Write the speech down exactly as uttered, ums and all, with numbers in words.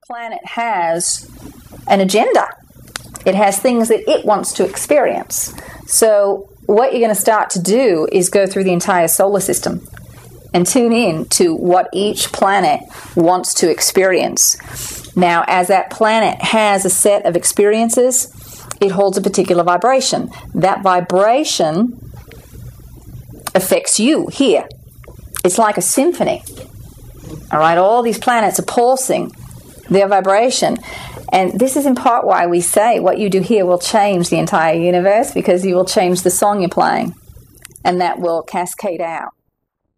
planet has an agenda. It has things that it wants to experience. So what you're going to start to do is go through the entire solar system and tune in to what each planet wants to experience. Now, as that planet has a set of experiences, it holds a particular vibration. That vibration affects you here. It's like a symphony. All right, all these planets are pulsing their vibration. And this is in part why we say what you do here will change the entire universe, because you will change the song you're playing, and that will cascade out.